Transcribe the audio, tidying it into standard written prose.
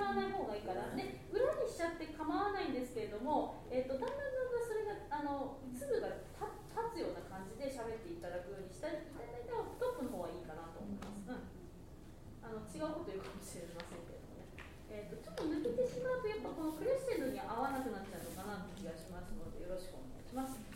わない方がいいからね、裏にしちゃって構わないんですけれども、だんだんそれが粒が立つような感じで喋っていただくようにしていただいたらトップの方はいいかなと思います。違うこと言うかもしれませんけれどもね、ちょっと抜けてしまうとやっぱこのクレッシェンドに合わなくなっちゃうのかなって気がしますので、よろしくお願いします。